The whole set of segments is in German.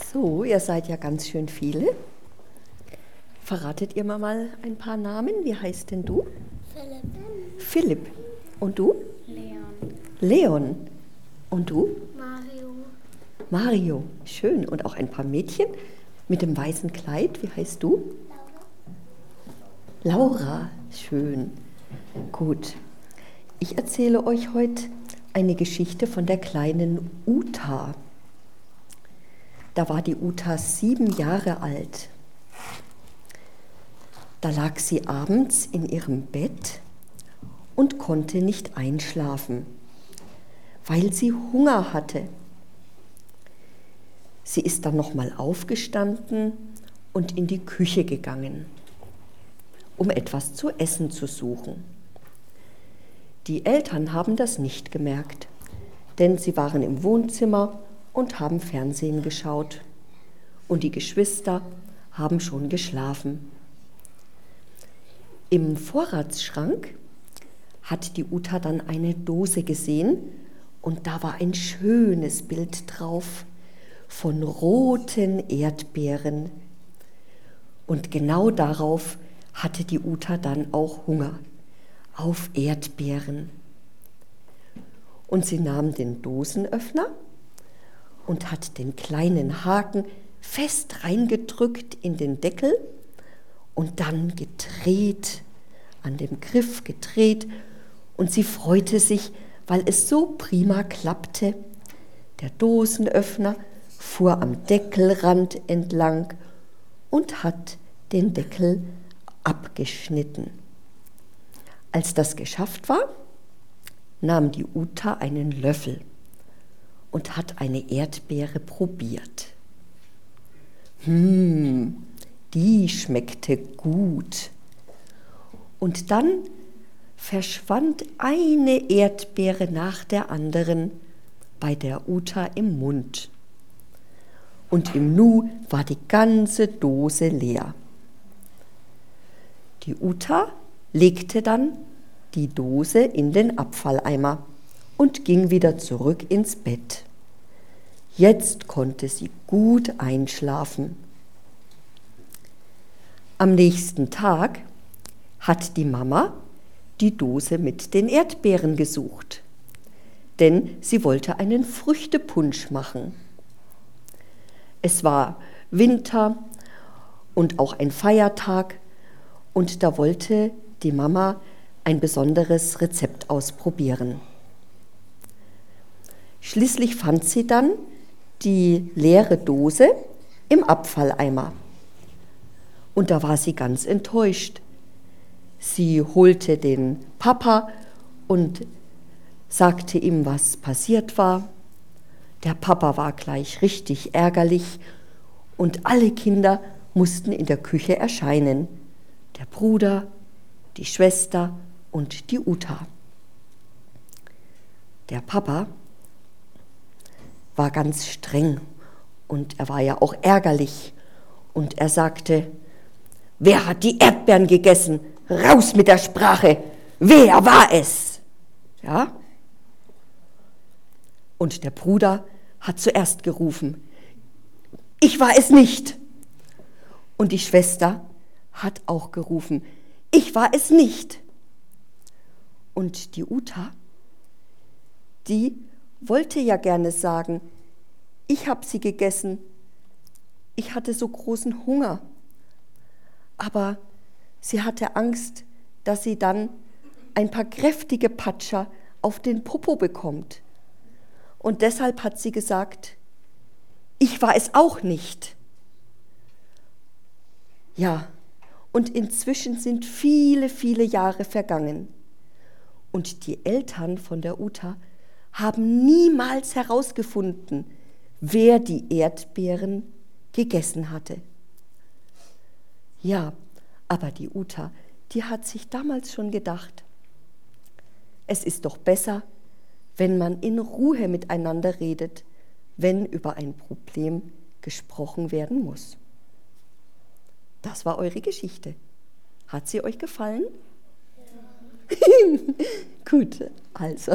So, ihr seid ja ganz schön viele. Verratet ihr mir mal ein paar Namen? Wie heißt denn du? Philipp. Philipp. Und du? Leon. Leon. Und du? Mario. Mario. Schön. Und auch ein paar Mädchen mit dem weißen Kleid. Wie heißt du? Laura. Schön. Gut. Ich erzähle euch heute eine Geschichte von der kleinen Uta. Da war die Uta 7 Jahre alt. Da lag sie abends in ihrem Bett und konnte nicht einschlafen, weil sie Hunger hatte. Sie ist dann nochmal aufgestanden und in die Küche gegangen, um etwas zu essen zu suchen. Die Eltern haben das nicht gemerkt, denn sie waren im Wohnzimmer und haben Fernsehen geschaut. Und die Geschwister haben schon geschlafen. Im Vorratsschrank hat die Uta dann eine Dose gesehen und da war ein schönes Bild drauf von roten Erdbeeren. Und genau darauf hatte die Uta dann auch Hunger, auf Erdbeeren. Und sie nahm den Dosenöffner und hat den kleinen Haken fest reingedrückt in den Deckel und dann gedreht, an dem Griff gedreht, und sie freute sich, weil es so prima klappte. Der Dosenöffner fuhr am Deckelrand entlang und hat den Deckel abgeschnitten. Als das geschafft war, nahm die Uta einen Löffel und hat eine Erdbeere probiert. Die schmeckte gut. Und dann verschwand eine Erdbeere nach der anderen bei der Uta im Mund. Und im Nu war die ganze Dose leer. Die Uta legte dann die Dose in den Abfalleimer und ging wieder zurück ins Bett. Jetzt konnte sie gut einschlafen. Am nächsten Tag hat die Mama die Dose mit den Erdbeeren gesucht, denn sie wollte einen Früchtepunsch machen. Es war Winter und auch ein Feiertag und da wollte die Mama ein besonderes Rezept ausprobieren. Schließlich fand sie dann die leere Dose im Abfalleimer. Und da war sie ganz enttäuscht. Sie holte den Papa und sagte ihm, was passiert war. Der Papa war gleich richtig ärgerlich und alle Kinder mussten in der Küche erscheinen. Der Bruder, die Schwester und die Uta. Der Papa war ganz streng und er war ja auch ärgerlich und er sagte: Wer hat die Erdbeeren gegessen? Raus mit der Sprache! Wer war es? Ja? Und der Bruder hat zuerst gerufen: Ich war es nicht! Und die Schwester hat auch gerufen: Ich war es nicht! Und die Uta, die wollte ja gerne sagen: Ich habe sie gegessen, ich hatte so großen Hunger. Aber sie hatte Angst, dass sie dann ein paar kräftige Patscher auf den Popo bekommt. Und deshalb hat sie gesagt: Ich war es auch nicht. Ja, und inzwischen sind viele, viele Jahre vergangen. Und die Eltern von der Uta haben niemals herausgefunden, wer die Erdbeeren gegessen hatte. Ja, aber die Uta, die hat sich damals schon gedacht, es ist doch besser, wenn man in Ruhe miteinander redet, wenn über ein Problem gesprochen werden muss. Das war eure Geschichte. Hat sie euch gefallen? Ja. Gut, also.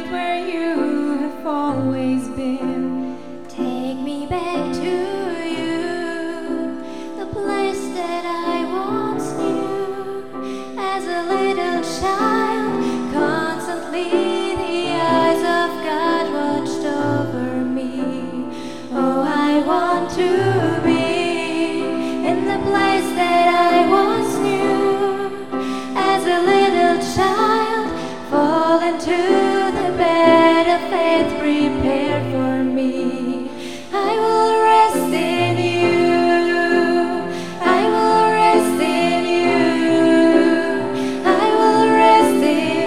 right where you have always been. Take me back to you, the place that I once knew. As a little child, constantly the eyes of God watched over me. Oh, I want to be in the place that I once knew. As a little child, fall into the bed of faith prepared for me. I will rest in you. I will rest in you. I will rest in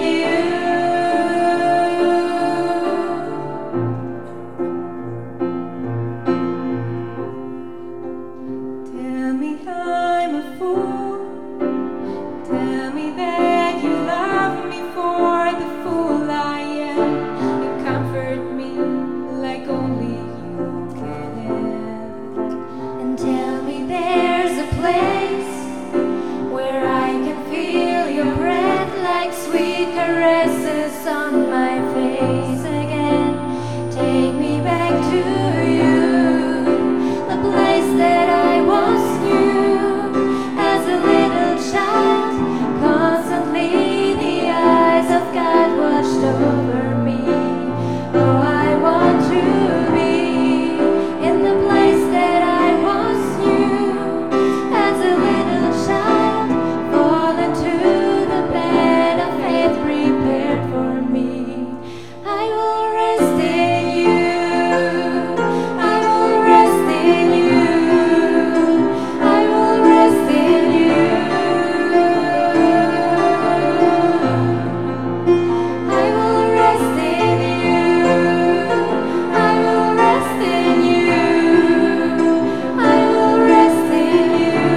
you. Tell me I'm a fool. Tell me that you love me for the fool I am. You comfort me like only you can. And tell me there's a place where I can feel your breath like sweet caresses on my face again. Take me back to you, the place that I once knew. As a little child, constantly the eyes of God watched over me. Oh, I want to be in the place that I once knew. As a little child, fall into the bed of faith prepared for me. I will rest in you. I will rest in you. I will rest in you. I will rest in you. I will rest in you. I will rest in you.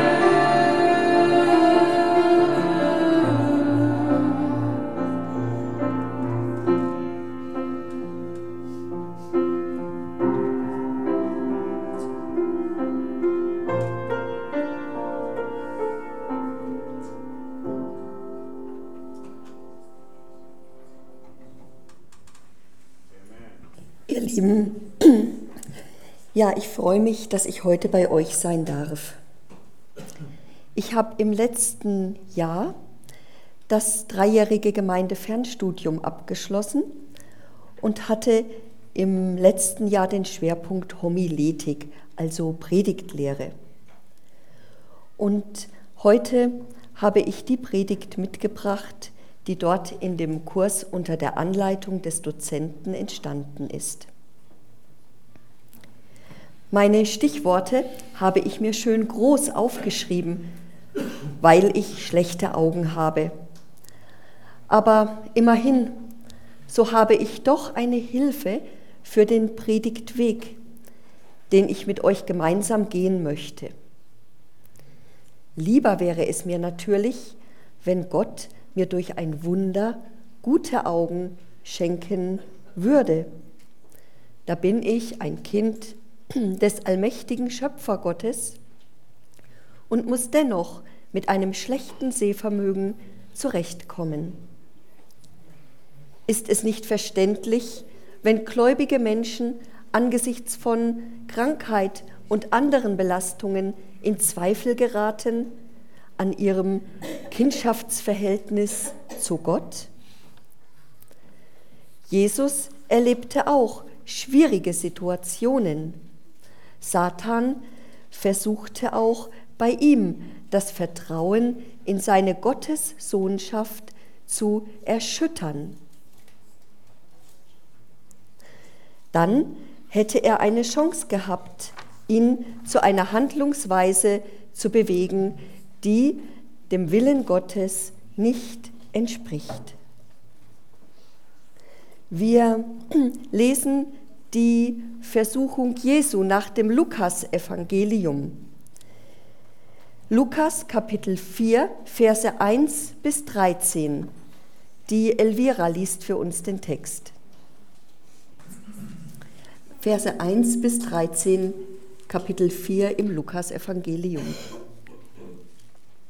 Ihr Lieben, ja, ich freue mich, dass ich heute bei euch sein darf. Ich habe im letzten Jahr das 3-jährige Gemeindefernstudium abgeschlossen und hatte im letzten Jahr den Schwerpunkt Homiletik, also Predigtlehre. Und heute habe ich die Predigt mitgebracht, die dort in dem Kurs unter der Anleitung des Dozenten entstanden ist. Meine Stichworte habe ich mir schön groß aufgeschrieben, weil ich schlechte Augen habe. Aber immerhin, so habe ich doch eine Hilfe für den Predigtweg, den ich mit euch gemeinsam gehen möchte. Lieber wäre es mir natürlich, wenn Gott mir durch ein Wunder gute Augen schenken würde. Da bin ich ein Kind des allmächtigen Schöpfergottes und muss dennoch mit einem schlechten Sehvermögen zurechtkommen. Ist es nicht verständlich, wenn gläubige Menschen angesichts von Krankheit und anderen Belastungen in Zweifel geraten an ihrem Kindschaftsverhältnis zu Gott? Jesus erlebte auch schwierige Situationen. Satan versuchte auch bei ihm das Vertrauen in seine Gottessohnschaft zu erschüttern. Dann hätte er eine Chance gehabt, ihn zu einer Handlungsweise zu bewegen, die dem Willen Gottes nicht entspricht. Wir lesen die Versuchung Jesu nach dem Lukas-Evangelium. Lukas Kapitel 4, Verse 1 bis 13. Die Elvira liest für uns den Text. Verse 1 bis 13, Kapitel 4 im Lukas-Evangelium.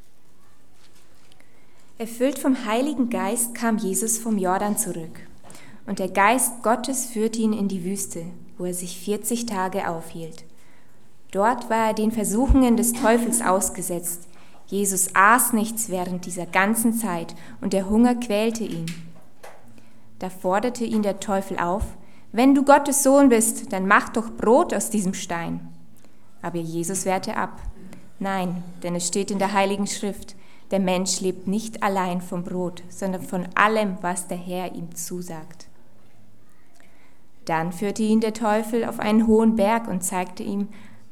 Erfüllt vom Heiligen Geist kam Jesus vom Jordan zurück. und der Geist Gottes führte ihn in die Wüste, wo er sich 40 Tage aufhielt. Dort war er den Versuchungen des Teufels ausgesetzt. Jesus aß nichts während dieser ganzen Zeit und der Hunger quälte ihn. Da forderte ihn der Teufel auf: Wenn du Gottes Sohn bist, dann mach doch Brot aus diesem Stein. Aber Jesus wehrte ab: Nein, denn es steht in der Heiligen Schrift: Der Mensch lebt nicht allein vom Brot, sondern von allem, was der Herr ihm zusagt. Dann führte ihn der Teufel auf einen hohen Berg und zeigte ihm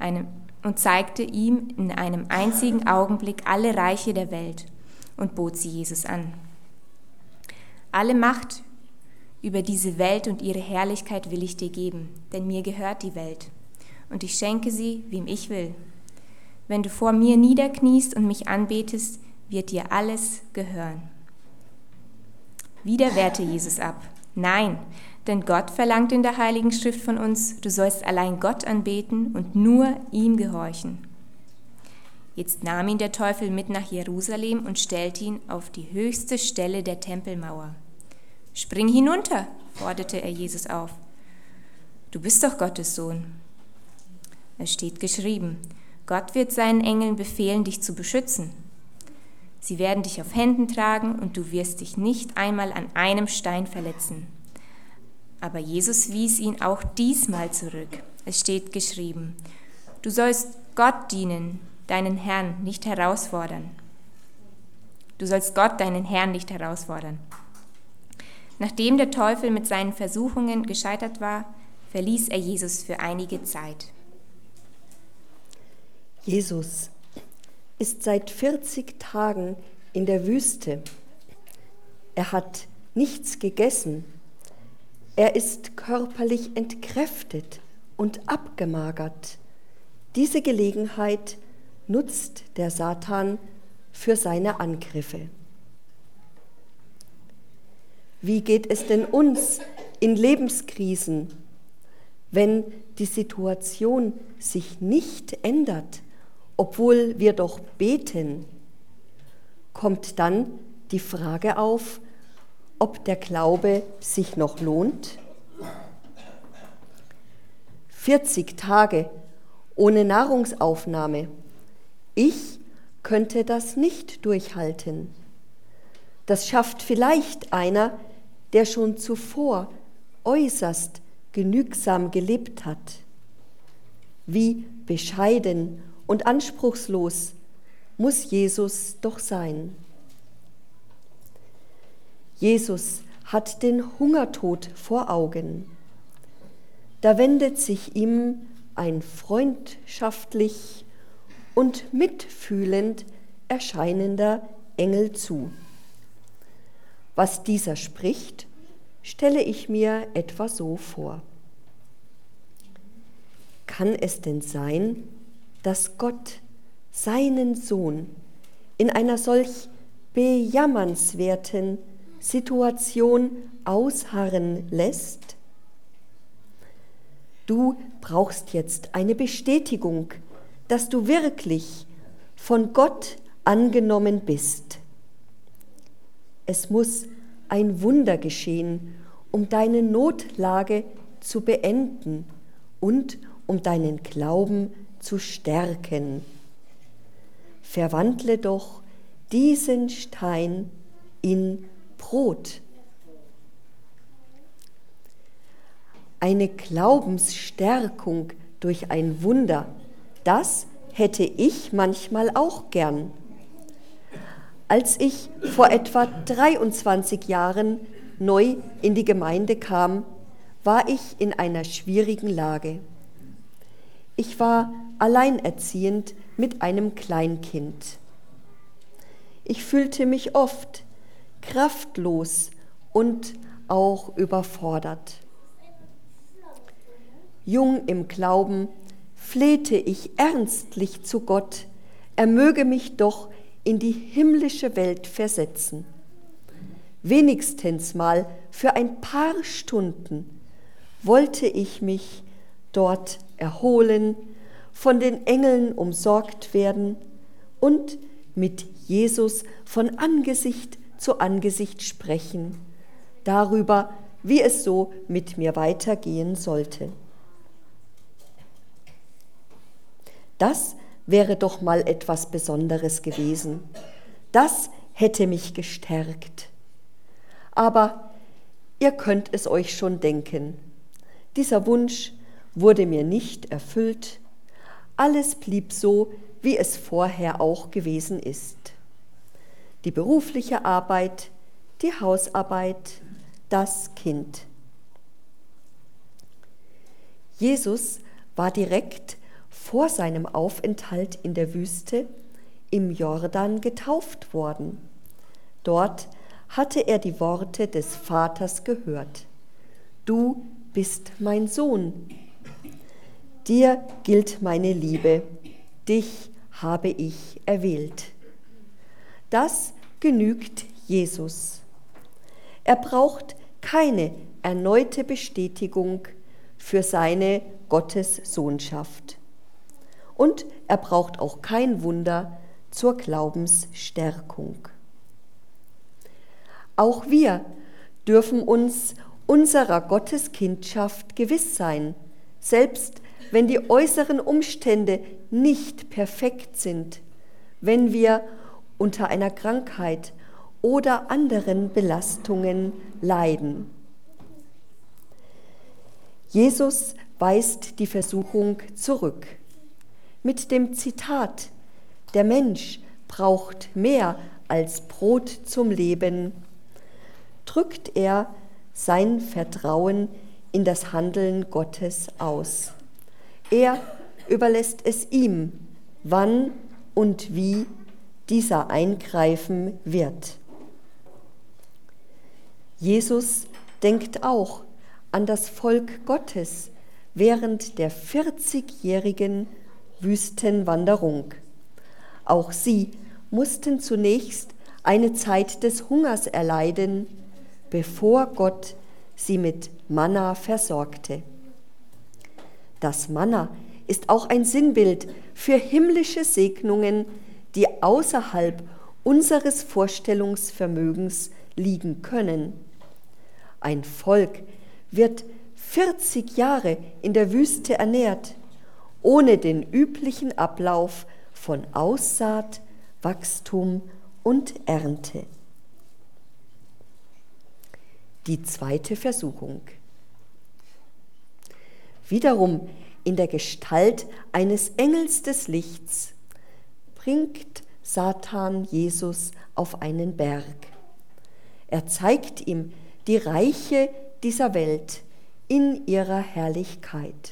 in einem einzigen Augenblick alle Reiche der Welt und bot sie Jesus an. Alle Macht über diese Welt und ihre Herrlichkeit will ich dir geben, denn mir gehört die Welt, und ich schenke sie, wem ich will. Wenn du vor mir niederkniest und mich anbetest, wird dir alles gehören. Wieder wehrte Jesus ab: Nein, denn Gott verlangt in der Heiligen Schrift von uns, du sollst allein Gott anbeten und nur ihm gehorchen. Jetzt nahm ihn der Teufel mit nach Jerusalem und stellte ihn auf die höchste Stelle der Tempelmauer. Spring hinunter, forderte er Jesus auf. Du bist doch Gottes Sohn. Es steht geschrieben: Gott wird seinen Engeln befehlen, dich zu beschützen. Sie werden dich auf Händen tragen und du wirst dich nicht einmal an einem Stein verletzen. Aber Jesus wies ihn auch diesmal zurück. Es steht geschrieben: Du sollst Gott dienen, deinen Herrn nicht herausfordern. Du sollst Gott, deinen Herrn, nicht herausfordern. Nachdem der Teufel mit seinen Versuchungen gescheitert war, verließ er Jesus für einige Zeit. Jesus ist seit 40 Tagen in der Wüste. Er hat nichts gegessen. Er ist körperlich entkräftet und abgemagert. Diese Gelegenheit nutzt der Satan für seine Angriffe. Wie geht es denn uns in Lebenskrisen, wenn die Situation sich nicht ändert, obwohl wir doch beten? Kommt dann die Frage auf, ob der Glaube sich noch lohnt? 40 Tage ohne Nahrungsaufnahme. Ich könnte das nicht durchhalten. Das schafft vielleicht einer, der schon zuvor äußerst genügsam gelebt hat. Wie bescheiden und anspruchslos muss Jesus doch sein. Jesus hat den Hungertod vor Augen. Da wendet sich ihm ein freundschaftlich und mitfühlend erscheinender Engel zu. Was dieser spricht, stelle ich mir etwa so vor: Kann es denn sein, dass Gott seinen Sohn in einer solch bejammernswerten Situation ausharren lässt? Du brauchst jetzt eine Bestätigung, dass du wirklich von Gott angenommen bist. Es muss ein Wunder geschehen, um deine Notlage zu beenden und um deinen Glauben zu stärken. Verwandle doch diesen Stein in Brot. Eine Glaubensstärkung durch ein Wunder, das hätte ich manchmal auch gern. Als ich vor etwa 23 Jahren neu in die Gemeinde kam, war ich in einer schwierigen Lage. Ich war alleinerziehend mit einem Kleinkind. Ich fühlte mich oft kraftlos und auch überfordert. Jung im Glauben flehte ich ernstlich zu Gott, er möge mich doch in die himmlische Welt versetzen. Wenigstens mal für ein paar Stunden wollte ich mich dort erholen, von den Engeln umsorgt werden und mit Jesus von Angesicht zu Angesicht sprechen, darüber, wie es so mit mir weitergehen sollte. Das wäre doch mal etwas Besonderes gewesen. Das hätte mich gestärkt. Aber ihr könnt es euch schon denken. Dieser Wunsch wurde mir nicht erfüllt. Alles blieb so, wie es vorher auch gewesen ist. Die berufliche Arbeit, die Hausarbeit, das Kind. Jesus war direkt vor seinem Aufenthalt in der Wüste im Jordan getauft worden. Dort hatte er die Worte des Vaters gehört. Du bist mein Sohn. Dir gilt meine Liebe. Dich habe ich erwählt. Das genügt Jesus. Er braucht keine erneute Bestätigung für seine Gottessohnschaft. Und er braucht auch kein Wunder zur Glaubensstärkung. Auch wir dürfen uns unserer Gotteskindschaft gewiss sein, selbst wenn die äußeren Umstände nicht perfekt sind, wenn wir unter einer Krankheit oder anderen Belastungen leiden. Jesus weist die Versuchung zurück mit dem Zitat: Der Mensch braucht mehr als Brot zum Leben, drückt er sein Vertrauen in das Handeln Gottes aus. Er überlässt es ihm, wann und wie dieser eingreifen wird. Jesus denkt auch an das Volk Gottes während der 40-jährigen Wüstenwanderung. Auch sie mussten zunächst eine Zeit des Hungers erleiden, bevor Gott sie mit Manna versorgte. Das Manna ist auch ein Sinnbild für himmlische Segnungen, die außerhalb unseres Vorstellungsvermögens liegen können. Ein Volk wird 40 Jahre in der Wüste ernährt, ohne den üblichen Ablauf von Aussaat, Wachstum und Ernte. Die zweite Versuchung. Wiederum in der Gestalt eines Engels des Lichts bringt Satan Jesus auf einen Berg. Er zeigt ihm die Reiche dieser Welt in ihrer Herrlichkeit.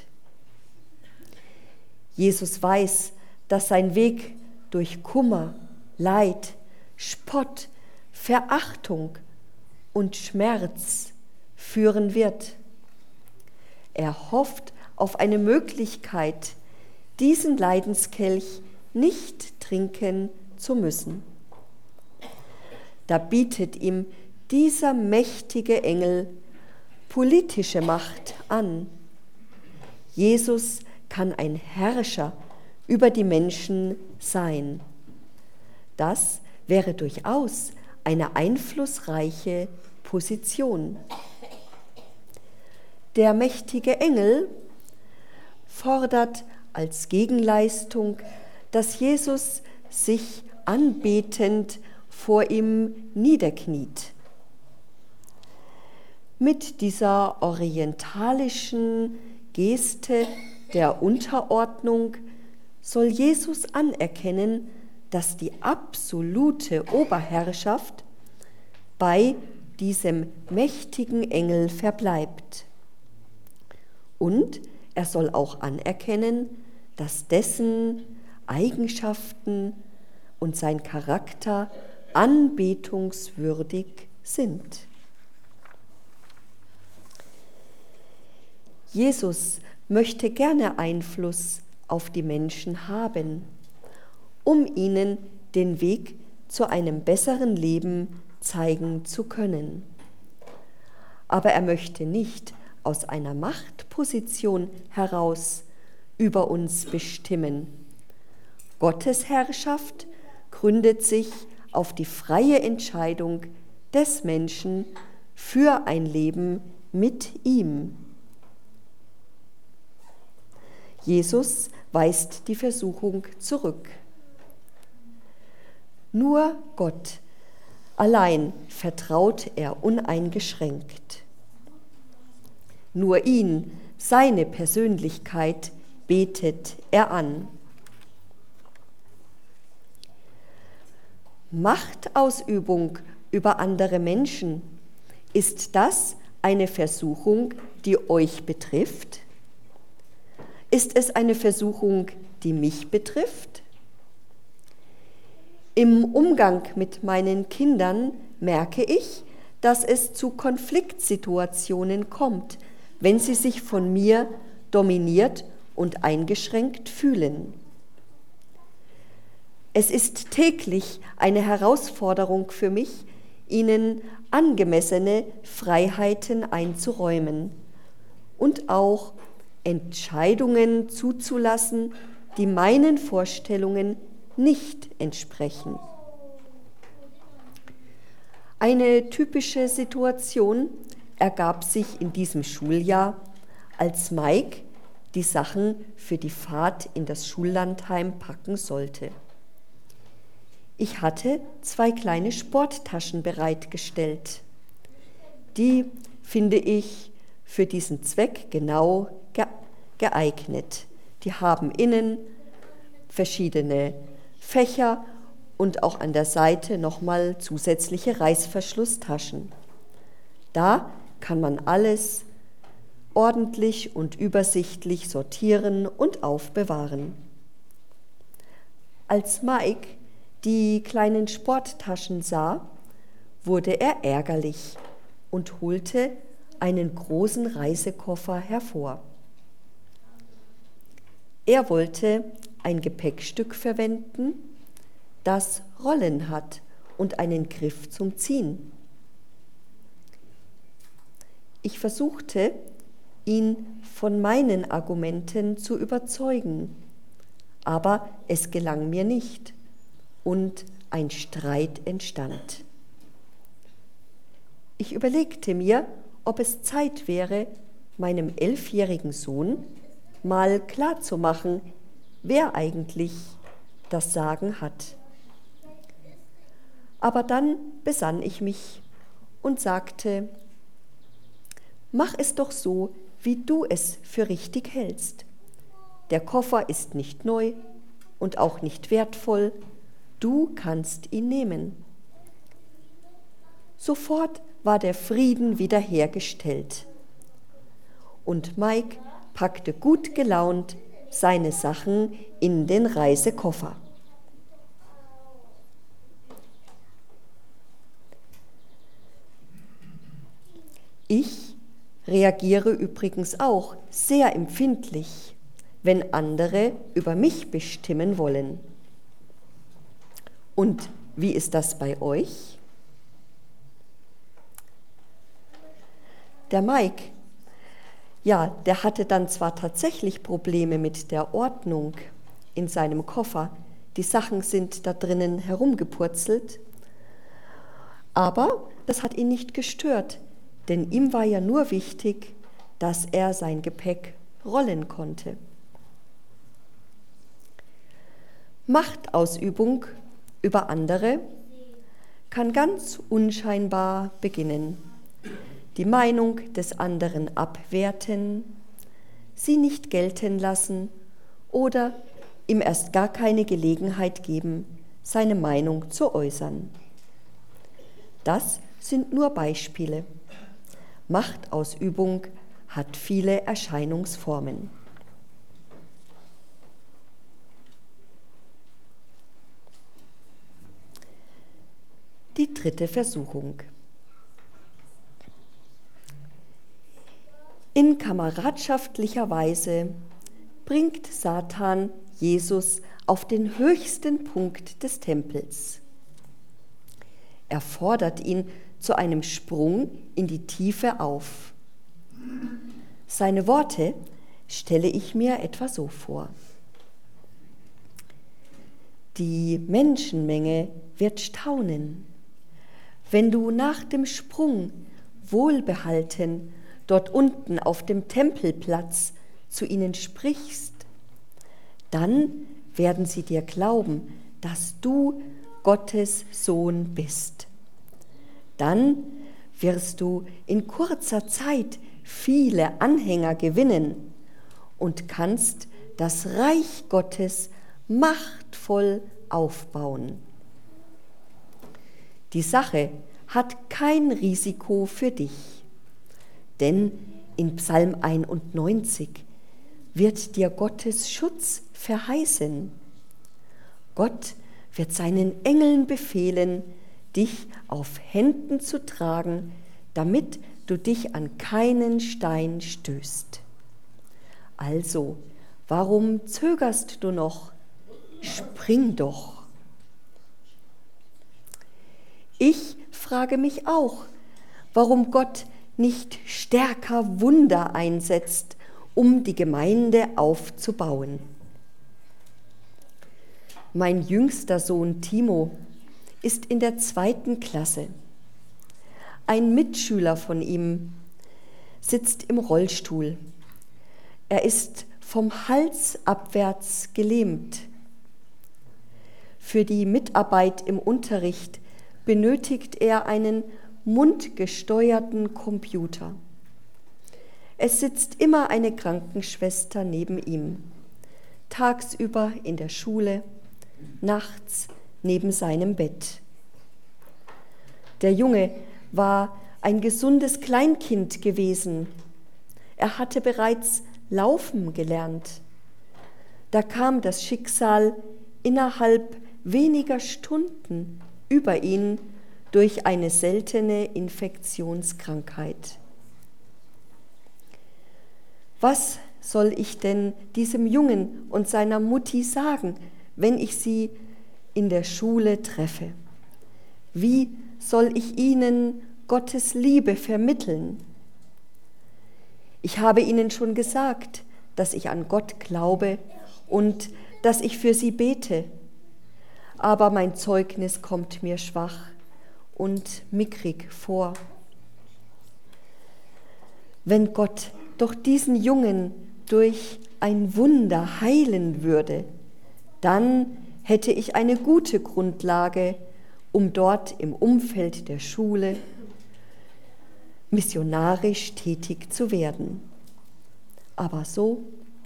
Jesus weiß, dass sein Weg durch Kummer, Leid, Spott, Verachtung und Schmerz führen wird. Er hofft auf eine Möglichkeit, diesen Leidenskelch nicht trinken zu müssen. Da bietet ihm dieser mächtige Engel politische Macht an. Jesus kann ein Herrscher über die Menschen sein. Das wäre durchaus eine einflussreiche Position. Der mächtige Engel fordert als Gegenleistung, dass Jesus sich anbetend vor ihm niederkniet. Mit dieser orientalischen Geste der Unterordnung soll Jesus anerkennen, dass die absolute Oberherrschaft bei diesem mächtigen Engel verbleibt. Und er soll auch anerkennen, dass dessen Eigenschaften und sein Charakter anbetungswürdig sind. Jesus möchte gerne Einfluss auf die Menschen haben, um ihnen den Weg zu einem besseren Leben zeigen zu können. Aber er möchte nicht aus einer Machtposition heraus über uns bestimmen. Gottes Herrschaft gründet sich auf die freie Entscheidung des Menschen für ein Leben mit ihm. Jesus weist die Versuchung zurück. Nur Gott allein vertraut er uneingeschränkt. Nur ihn, seine Persönlichkeit, betet er an. Machtausübung über andere Menschen, ist das eine Versuchung, die euch betrifft? Ist es eine Versuchung, die mich betrifft? Im Umgang mit meinen Kindern merke ich, dass es zu Konfliktsituationen kommt, wenn sie sich von mir dominiert und eingeschränkt fühlen. Es ist täglich eine Herausforderung für mich, ihnen angemessene Freiheiten einzuräumen und auch Entscheidungen zuzulassen, die meinen Vorstellungen nicht entsprechen. Eine typische Situation ergab sich in diesem Schuljahr, als Mike die Sachen für die Fahrt in das Schullandheim packen sollte. Ich hatte 2 kleine Sporttaschen bereitgestellt. Die finde ich für diesen Zweck genau geeignet. Die haben innen verschiedene Fächer und auch an der Seite nochmal zusätzliche Reißverschlusstaschen. Da kann man alles ordentlich und übersichtlich sortieren und aufbewahren. Als Mike die kleinen Sporttaschen sah, wurde er ärgerlich und holte einen großen Reisekoffer hervor. Er wollte ein Gepäckstück verwenden, das Rollen hat und einen Griff zum Ziehen. Ich versuchte, ihn von meinen Argumenten zu überzeugen, aber es gelang mir nicht und ein Streit entstand. Ich überlegte mir, ob es Zeit wäre, meinem 11-jährigen Sohn mal klarzumachen, wer eigentlich das Sagen hat. Aber dann besann ich mich und sagte: Mach es doch so, wie du es für richtig hältst. Der Koffer ist nicht neu und auch nicht wertvoll. Du kannst ihn nehmen. Sofort war der Frieden wiederhergestellt. Und Mike packte gut gelaunt seine Sachen in den Reisekoffer. Ich reagiere übrigens auch sehr empfindlich, wenn andere über mich bestimmen wollen. Und wie ist das bei euch? Der Mike, ja, der hatte dann zwar tatsächlich Probleme mit der Ordnung in seinem Koffer, die Sachen sind da drinnen herumgepurzelt, aber das hat ihn nicht gestört, denn ihm war ja nur wichtig, dass er sein Gepäck rollen konnte. Machtausübung über andere kann ganz unscheinbar beginnen. Die Meinung des anderen abwerten, sie nicht gelten lassen oder ihm erst gar keine Gelegenheit geben, seine Meinung zu äußern. Das sind nur Beispiele. Machtausübung hat viele Erscheinungsformen. Die 3. Versuchung. In kameradschaftlicher Weise bringt Satan Jesus auf den höchsten Punkt des Tempels. Er fordert ihn zu einem Sprung in die Tiefe auf. Seine Worte stelle ich mir etwa so vor: Die Menschenmenge wird staunen, wenn du nach dem Sprung wohlbehalten dort unten auf dem Tempelplatz zu ihnen sprichst, dann werden sie dir glauben, dass du Gottes Sohn bist. Dann wirst du in kurzer Zeit viele Anhänger gewinnen und kannst das Reich Gottes machtvoll aufbauen. Die Sache hat kein Risiko für dich, denn in Psalm 91 wird dir Gottes Schutz verheißen. Gott wird seinen Engeln befehlen, dich auf Händen zu tragen, damit du dich an keinen Stein stößt. Also, warum zögerst du noch? Spring doch! Ich frage mich auch, warum Gott nicht stärker Wunder einsetzt, um die Gemeinde aufzubauen. Mein jüngster Sohn Timo ist in der 2. Klasse. Ein Mitschüler von ihm sitzt im Rollstuhl. Er ist vom Hals abwärts gelähmt. Für die Mitarbeit im Unterricht benötigt er einen mundgesteuerten Computer. Es sitzt immer eine Krankenschwester neben ihm, tagsüber in der Schule, nachts neben seinem Bett. Der Junge war ein gesundes Kleinkind gewesen. Er hatte bereits laufen gelernt. Da kam das Schicksal innerhalb weniger Stunden über ihn durch eine seltene Infektionskrankheit. Was soll ich denn diesem Jungen und seiner Mutti sagen, wenn ich sie in der Schule treffe? Wie soll ich ihnen Gottes Liebe vermitteln? Ich habe ihnen schon gesagt, dass ich an Gott glaube und dass ich für sie bete. Aber mein Zeugnis kommt mir schwach und mickrig vor. Wenn Gott doch diesen Jungen durch ein Wunder heilen würde, dann hätte ich eine gute Grundlage, um dort im Umfeld der Schule missionarisch tätig zu werden. Aber so,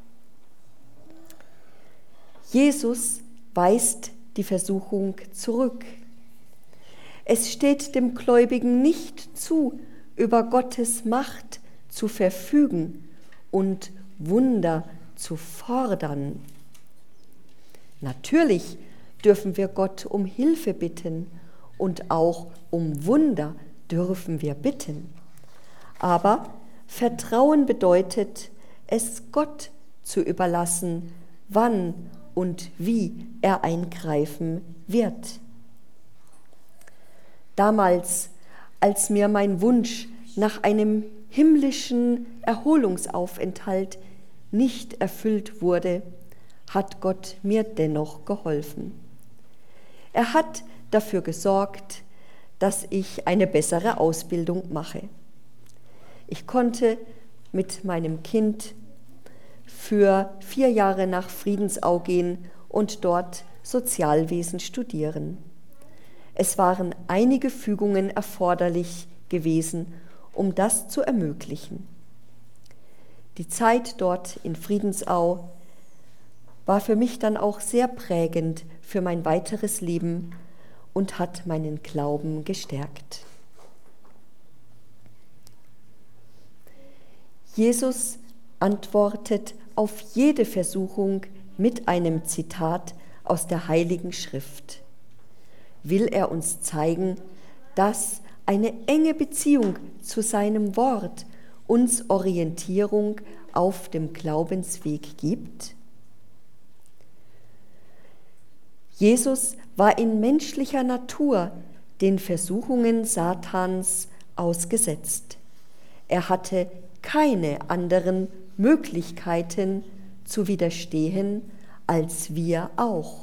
Jesus weist die Versuchung zurück. Es steht dem Gläubigen nicht zu, über Gottes Macht zu verfügen und Wunder zu fordern. Natürlich dürfen wir Gott um Hilfe bitten und auch um Wunder dürfen wir bitten. Aber Vertrauen bedeutet, es Gott zu überlassen, wann und wie er eingreifen wird. Damals, als mir mein Wunsch nach einem himmlischen Erholungsaufenthalt nicht erfüllt wurde, hat Gott mir dennoch geholfen. Er hat dafür gesorgt, dass ich eine bessere Ausbildung mache. Ich konnte mit meinem Kind für 4 Jahre nach Friedensau gehen und dort Sozialwesen studieren. Es waren einige Fügungen erforderlich gewesen, um das zu ermöglichen. Die Zeit dort in Friedensau war für mich dann auch sehr prägend für mein weiteres Leben und hat meinen Glauben gestärkt. Jesus antwortet auf jede Versuchung mit einem Zitat aus der Heiligen Schrift. Will er uns zeigen, dass eine enge Beziehung zu seinem Wort uns Orientierung auf dem Glaubensweg gibt? Jesus war in menschlicher Natur den Versuchungen Satans ausgesetzt. Er hatte keine anderen Möglichkeiten zu widerstehen als wir auch.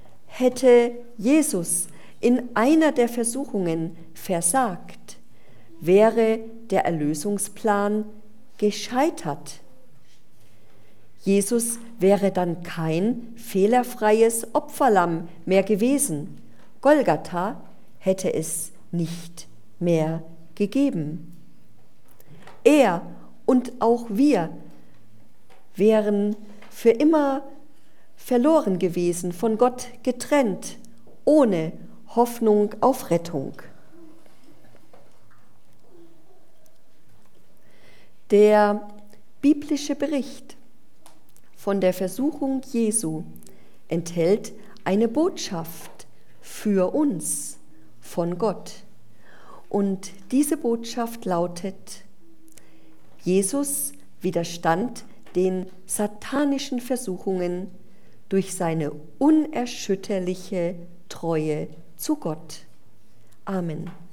Hätte Jesus in einer der Versuchungen versagt, wäre der Erlösungsplan gescheitert. Jesus wäre dann kein fehlerfreies Opferlamm mehr gewesen. Golgatha hätte es nicht mehr gegeben. Er und auch wir wären für immer verloren gewesen, von Gott getrennt, ohne Hoffnung auf Rettung. Der biblische Bericht von der Versuchung Jesu enthält eine Botschaft für uns von Gott. Und diese Botschaft lautet: Jesus widerstand den satanischen Versuchungen durch seine unerschütterliche Treue zu Gott. Amen.